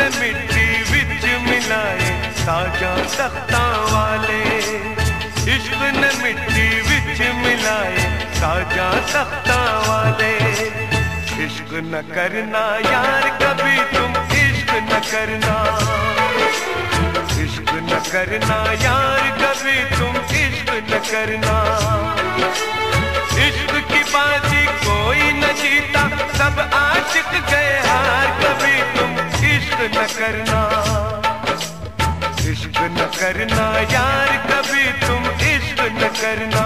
ने मिट्टी विच मिलाए साजा तख्तां वाले, इश्क ने मिट्टी विच मिलाए साजा तख्तां वाले। इश्क न करना यार कभी तुम, इश्क न करना, इश्क न करना यार कभी तुम, इश्क न करना। इश्क की बाजी कोई न जीता, सब आशिक गए हार, कभी तुम इश्क न करना, इश्क न करना यार कभी तुम, इश्क न करना।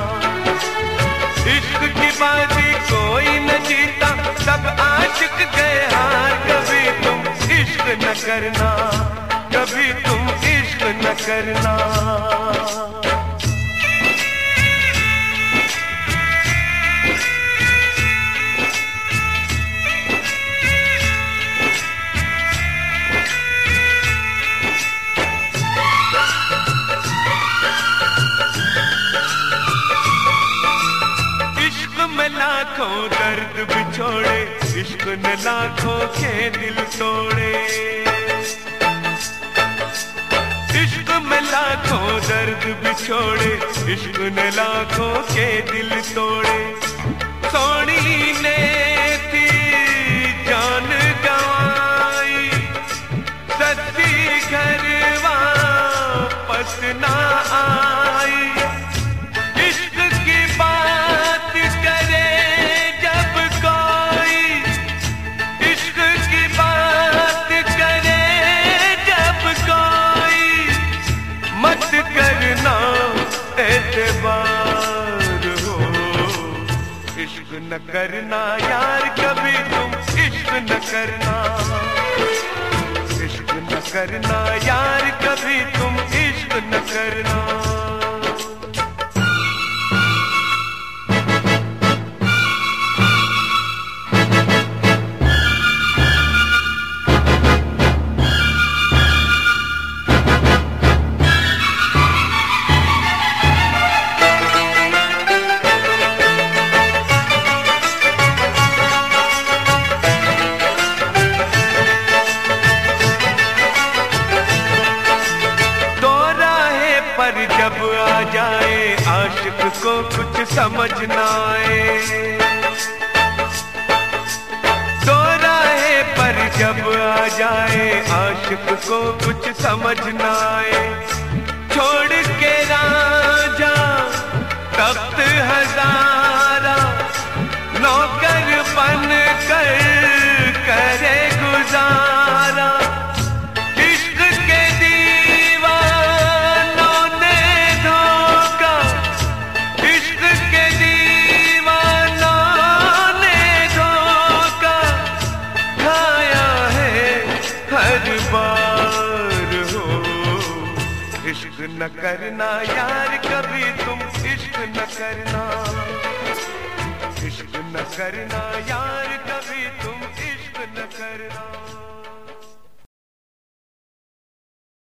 इश्क की बाजी कोई न जीता, सब आशिक गए हार, कभी तुम इश्क न करना, कभी तुम इश्क न करना। लाखों दर्द बिछोड़े, इश्क ने लाखों के दिल तोड़े। इश्क में लाखों दर्द बिछोड़े, इश्क ने लाखों के दिल तोड़े। सोनी ने थी जान गंवाई, सच्ची घर वापस ना आई। इश्क न करना यार कभी तुम, इश्क न करना, इश्क न करना यार कभी तुम, इश्क न करना। जब आ जाए आशिक को कुछ समझ ना आए, दो राहे पर जब आ जाए आशिक को कुछ समझ ना आए। छोड़ के राजा तख्त हजारा, नौकर बन कर करे गुजारा। इश्क न करना यार कभी तुम, इश्क न करना, इश्क न करना यार कभी तुम, इश्क न करना।